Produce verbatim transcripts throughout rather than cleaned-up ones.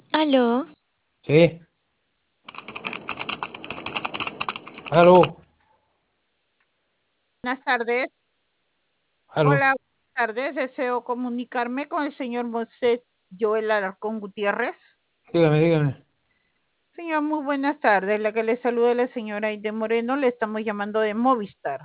Aló, Sí, aló, Buenas tardes. aló, Hola, buenas tardes. Deseo comunicarme con el señor Moisés Joel Alarcón Gutiérrez. dígame, dígame. Señor, muy buenas tardes. La que le saluda la señora Aide Moreno. Le estamos llamando de Movistar.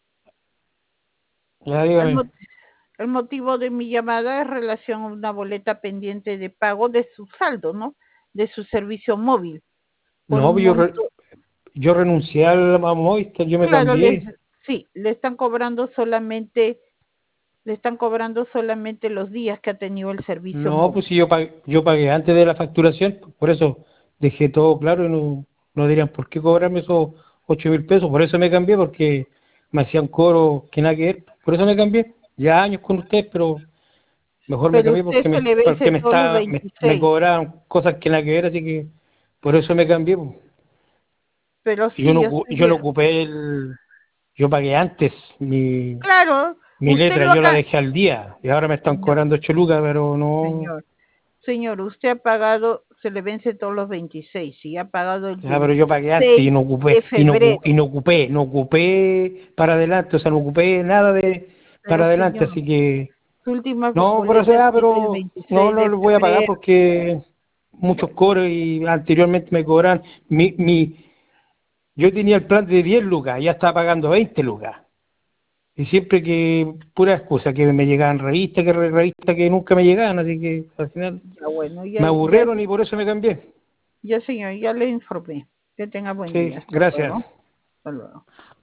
Ya, El, dígame. mo- el motivo de mi llamada es relación a una boleta pendiente de pago de su saldo, ¿no? De su servicio móvil. Por No, un pues yo, re- monto, yo renuncié al a Movistar, yo me claro, les, cambié. sí, le están cobrando solamente, le están cobrando solamente los días que ha tenido el servicio No, pues móvil. si yo pagué, yo pagué antes de la facturación, por eso dejé todo claro y no, no dirían por qué cobrarme esos ocho mil pesos. Por eso me cambié, porque me hacían coro que nada que ver. Por eso me cambié. Ya años con ustedes, pero mejor me Pero cambié usted porque se me, le porque vence me, todos los está, me, me veintiséis. cobraban cosas que nada que ver, así que por eso me cambié, pues. Pero Yo sí, no, yo ocu- estoy yo no bien. ocupé el, yo pagué antes mi, Claro, mi usted letra, lo yo la haga, dejé al día y ahora me están señor, cobrando ocho lucas, pero no, señor, señor, usted ha pagado, se le vence todos los veintiséis, y ha pagado el ya, pero yo pagué antes y veintiséis no de ocupé, y no, ocu- y febrero. no ocupé, no ocupé para adelante, o sea, no ocupé nada de para Pero adelante, señor, así que su última no, por eso boleta ha ya, sido el pero no, veintiséis no de lo voy a pagar febrero. porque muchos cobros y anteriormente me cobran, mi, mi, yo tenía el plan de diez lucas, ya estaba pagando veinte lucas. Y siempre que, pura excusa, que me llegaban revistas, que re- revistas que nunca me llegaban, así que al final Ya bueno, ya, me ya, aburrieron y por eso me cambié. ya señor, ya le informé. Que tenga buen Sí, día. Hasta luego. gracias. Hasta luego.